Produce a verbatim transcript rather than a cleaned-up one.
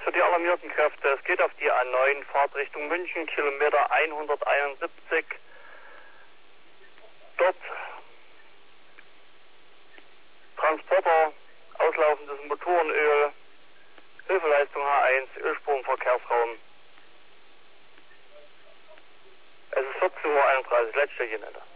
für die alarmierten Kräfte. Es geht auf die A neun, Fahrt Richtung München, Kilometer hunderteinundsiebzig. Dort Transporter, auslaufendes Motorenöl, Hilfeleistung H eins, Ölspur im Verkehrsraum. Es ist vierzehn Uhr einunddreißig, letzte Genette.